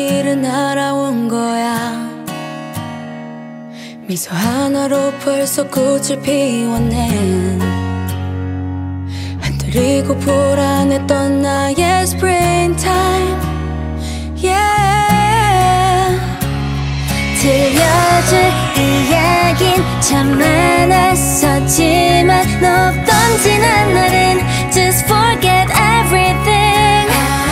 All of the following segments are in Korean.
내일은 날아온 거야. 미소 하나로 벌써 꽃을 피웠네. 한들이고 불안했던 나의 springtime, yeah. 들려줄 이야긴 참 많았었지만 너 없던 지난 날은 just forget everything.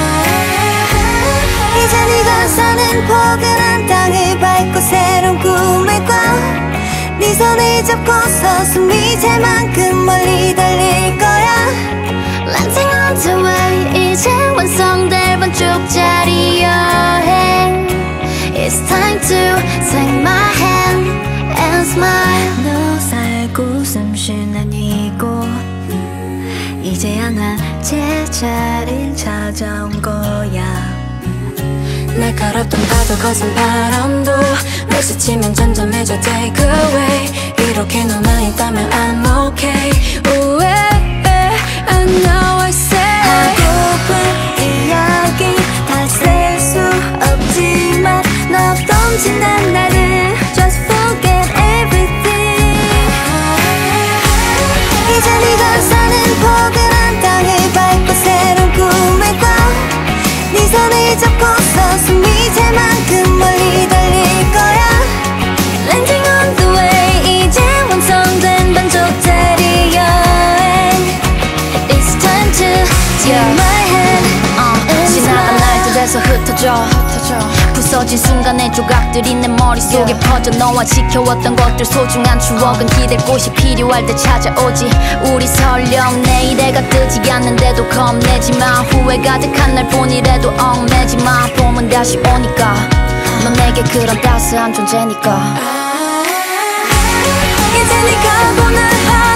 이제 네가 사는 포근한 땅을 밟고 새로운 꿈을 꿔. 네 손을 잡고서 숨이 찰 만큼 멀리 달릴 거야. Landing on the way, 이제 완성될 반쪽짜리 여행. It's time to take my hand and smile. 너 살고 숨쉬는 이곳, 이제야 난 제자리를 찾아온 거야. 날카롭던 파도 거센 바람도 날 스치면 잠잠해져 take away. 이렇게 너만 있다면 I'm okay. Ooh, I know I say. 하고픈 이야기 다 쓸 수 없지만 너 없던 지난 날은 just forget everything. 이제 네가 사는 포근한 땅을 밟고 새로운 꿈을 꿔. 네 손을 잡고서 숨이 찰 만큼 멀리 달릴 거야. Landing on the way, 이제 완성된 반쪽짜리 여행. It's time to take my hand and 지나간 날들에서 흩어져 부서진 순간의 조각들이 내 머릿속에 퍼져. 너와 지켜왔던 것들 소중한 추억은 기댈 곳이 필요할 때 찾아오지. 우리 설령 내일해가 뜨지 않는데도 겁내지마. 후회 가득한 날 뿐이라도 얽매지마. 봄은 다시 오니까 넌 내게 그런 따스한 존재니까. 이제 네가 보는